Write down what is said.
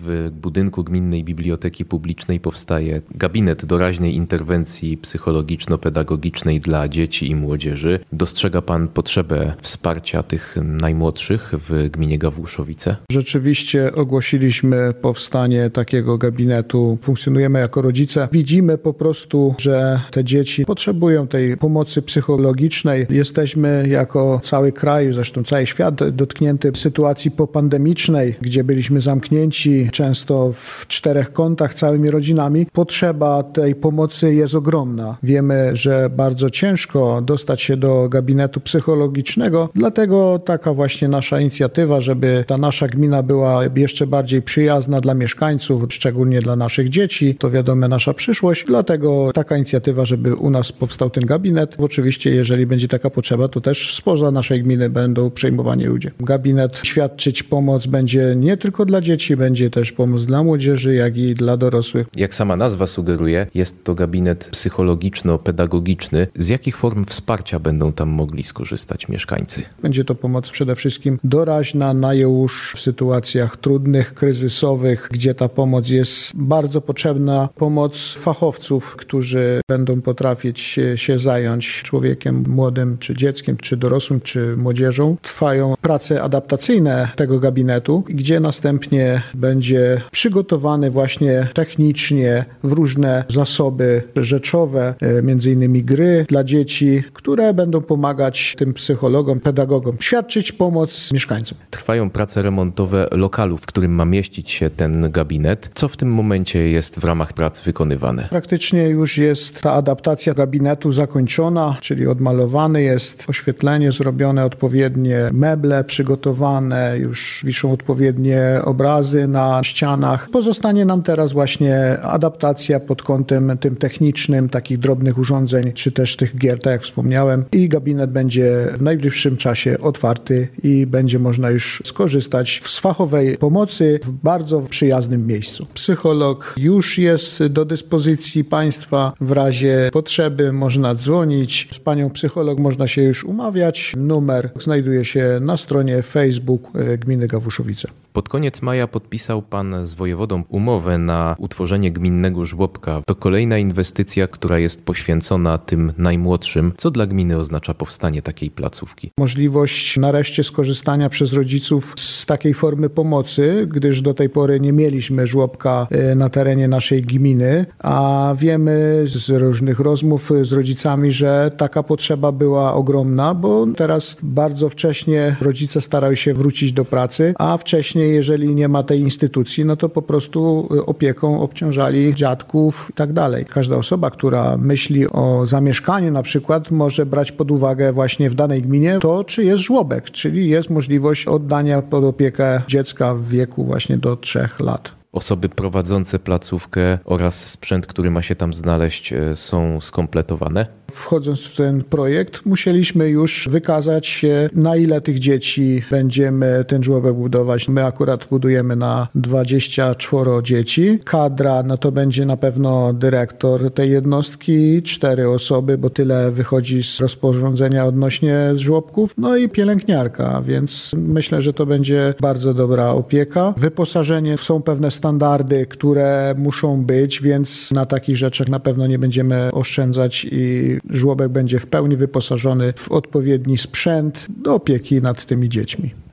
W budynku Gminnej Biblioteki Publicznej powstaje gabinet doraźnej interwencji psychologiczno-pedagogicznej dla dzieci i młodzieży. Dostrzega pan potrzebę wsparcia tych najmłodszych w gminie Gawłuszowice? Rzeczywiście ogłosiliśmy powstanie takiego gabinetu. Funkcjonujemy jako rodzice. Widzimy po prostu, że te dzieci potrzebują tej pomocy psychologicznej. Jesteśmy jako cały kraj, zresztą cały świat dotknięty sytuacji popandemicznej, gdzie byliśmy zamknięci często w 4 kątach całymi rodzinami. Potrzeba tej pomocy jest ogromna. Wiemy, że bardzo ciężko dostać się do gabinetu psychologicznego, dlatego taka właśnie nasza inicjatywa, żeby ta nasza gmina była jeszcze bardziej przyjazna dla mieszkańców, szczególnie dla naszych dzieci. To wiadomo nasza przyszłość, dlatego taka inicjatywa, żeby u nas powstał ten gabinet. Oczywiście, jeżeli będzie taka potrzeba, to też spoza naszej gminy będą przejmowani ludzie. Gabinet świadczyć pomoc będzie nie tylko dla dzieci, będzie też pomoc dla młodzieży, jak i dla dorosłych. Jak sama nazwa sugeruje, jest to gabinet psychologiczno-pedagogiczny. Z jakich form wsparcia będą tam mogli skorzystać mieszkańcy? Będzie to pomoc przede wszystkim doraźna, na już w sytuacjach trudnych, kryzysowych, gdzie ta pomoc jest bardzo potrzebna. Pomoc fachowców, którzy będą potrafić się zająć człowiekiem młodym, czy dzieckiem, czy dorosłym, czy młodzieżą. Trwają prace adaptacyjne tego gabinetu, gdzie następnie będzie przygotowany właśnie technicznie w różne zasoby rzeczowe, między innymi gry dla dzieci, które będą pomagać tym psychologom, pedagogom, świadczyć pomoc mieszkańcom. Trwają prace remontowe lokalu, w którym ma mieścić się ten gabinet. Co w tym momencie jest w ramach prac wykonywane? Praktycznie już jest ta adaptacja gabinetu zakończona, czyli odmalowany jest, oświetlenie zrobione, odpowiednie meble przygotowane, już wiszą odpowiednie obrazy na ścianach. Pozostanie nam teraz właśnie adaptacja pod kątem tym technicznym, takich drobnych urządzeń, czy też tych gier, tak jak wspomniałem. I gabinet będzie w najbliższym czasie otwarty i będzie można już skorzystać z fachowej pomocy w bardzo przyjaznym miejscu. Psycholog już jest do dyspozycji państwa. W razie potrzeby można dzwonić. Z panią psycholog można się już umawiać. Numer znajduje się na stronie Facebook Gminy Gawłuszowice. Pod koniec maja podpisał pan z wojewodą umowę na utworzenie gminnego żłobka. To kolejna inwestycja, która jest poświęcona tym najmłodszym. Co dla gminy oznacza powstanie takiej placówki? Możliwość nareszcie skorzystania przez rodziców z takiej formy pomocy, gdyż do tej pory nie mieliśmy żłobka na terenie naszej gminy, a wiemy z różnych rozmów z rodzicami, że taka potrzeba była ogromna, bo teraz bardzo wcześnie rodzice starają się wrócić do pracy, a wcześniej, jeżeli nie ma tej instytucji, no to po prostu opieką obciążali dziadków i tak dalej. Każda osoba, która myśli o zamieszkaniu na przykład, może brać pod uwagę właśnie w danej gminie to, czy jest żłobek, czyli jest możliwość oddania pod opiekę dziecka w wieku właśnie do 3 lat. Osoby prowadzące placówkę oraz sprzęt, który ma się tam znaleźć, są skompletowane? Wchodząc w ten projekt, musieliśmy już wykazać się, na ile tych dzieci będziemy ten żłobek budować. My akurat budujemy na 24 dzieci. Kadra, no to będzie na pewno dyrektor tej jednostki, 4 osoby, bo tyle wychodzi z rozporządzenia odnośnie żłobków, no i pielęgniarka, więc myślę, że to będzie bardzo dobra opieka. Wyposażenie, są pewne standardy, które muszą być, więc na takich rzeczach na pewno nie będziemy oszczędzać i żłobek będzie w pełni wyposażony w odpowiedni sprzęt do opieki nad tymi dziećmi.